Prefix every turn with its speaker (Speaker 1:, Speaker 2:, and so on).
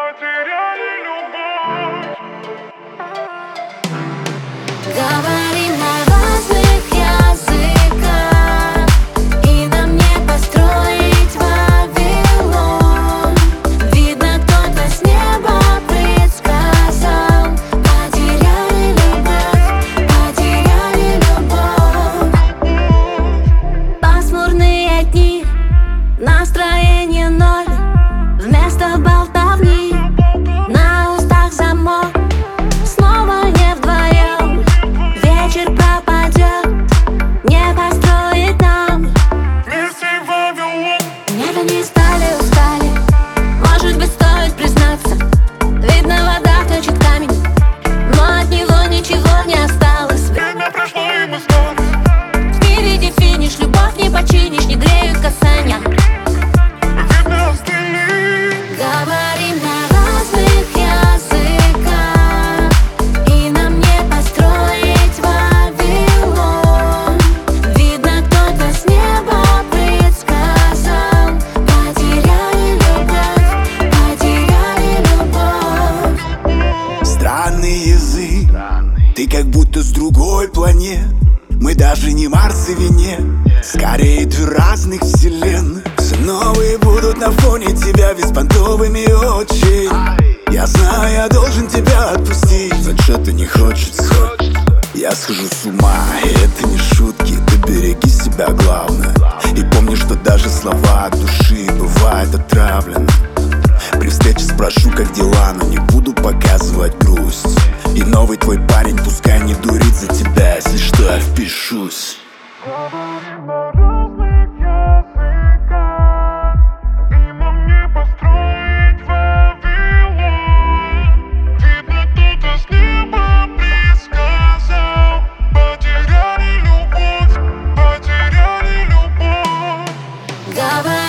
Speaker 1: потеряли любовь.
Speaker 2: Говорим на разных языках, и нам не построить Вавилон. Видно, кто-то с неба предсказал. Потеряли любовь. Пасмурные дни, настроение ноль. Вместо болтовни на устах замок. Снова не вдвоем, вечер пропадет. Не построить нам
Speaker 1: Вместе в Вавилон.
Speaker 2: небо не устали. Может быть, стоит признаться, видно, вода точит камень, но от него ничего не осталось.
Speaker 1: Время прошло, и мы снова.
Speaker 2: Впереди финиш, любовь не починишь, не греют касания.
Speaker 1: Видно, остыли.
Speaker 2: Говорим на разных языках, и нам не построить Вавилон. Видно, кто-то с неба предсказал. Потеряли любовь.
Speaker 3: Странный язык, ты как будто с другой планеты. Мы даже не Марс и Венера, скорее две разных вселенных. Все новые будут на фоне тебя беспонтовыми очи. Я знаю, я должен тебя отпустить, но что-то не хочется. Я схожу с ума, и это не шутки. Ты береги себя, главное. И помни, что даже слова от души бывают отравлены. При встрече спрошу, как дела, но не буду показывать грусть. И новый твой парень пускай не дурит за тебя, если что, я впишусь.
Speaker 1: Говорим на разных языках, и нам не построить Вавилон. Видно, кто-то с неба предсказал. Потеряли любовь.
Speaker 2: Говорим